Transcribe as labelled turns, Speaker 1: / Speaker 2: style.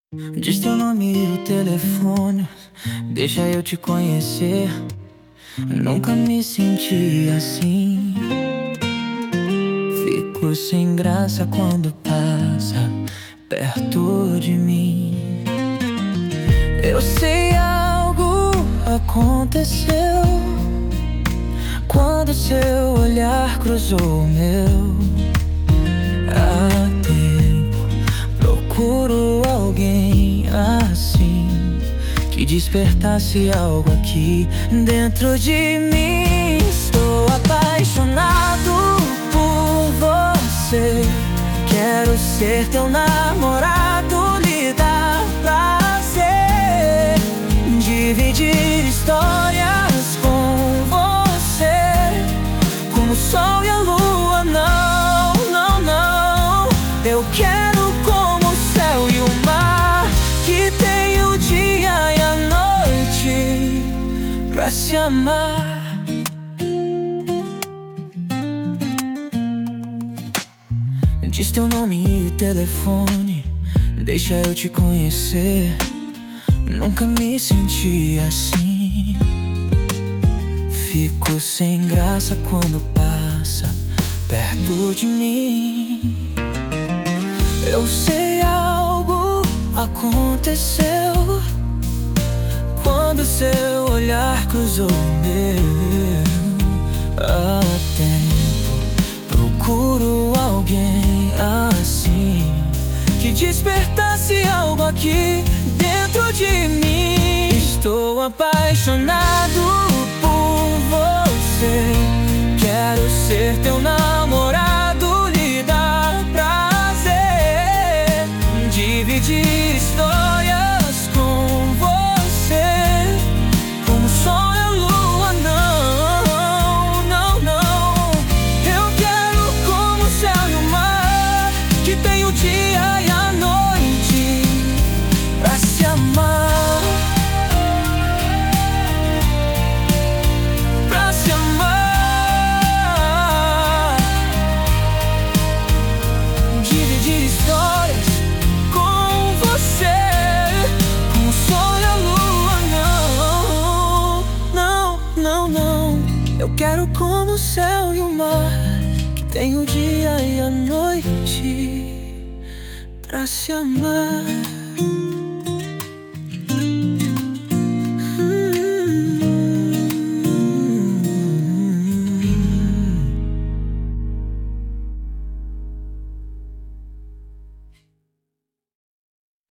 Speaker 1: Diz teu nome e o telefone, deixa eu te conhecer. Nunca me senti assim. Fico sem graça quando passa perto de mim. Eu sei algo aconteceu quando seu olhar cruzou o meu. Há tempo procuro alguém assim, que despertasse algo aqui dentro de mim. Estou apaixonado por você. Quero ser teu namorado, lhe dar prazer, dividir histórias com você, como o sol e a lua. Não, não, não. Eu quero como o céu e o mar, que tem o dia e a noite pra se amar. Diz teu nome e telefone, deixa eu te conhecer. Nunca me senti assim. Fico sem graça quando passa perto de mim. Eu sei algo aconteceu quando seu olhar cruzou o meu. Há tempo procuro alguém assim, que despertasse algo aqui dentro de mim. Estou apaixonado por você. Quero ser teu namorado, lhe dar prazer, dividir histórias com você, como o sol e a lua. Não, não, não. Eu quero como o céu e o mar, que tem o dia e a noite pra se amar, pra se amar. Dividir histórias com você, com o sol e a lua. Não, não, não, não. Eu quero como o céu e o mar, que tem o dia e a noite pra se amar.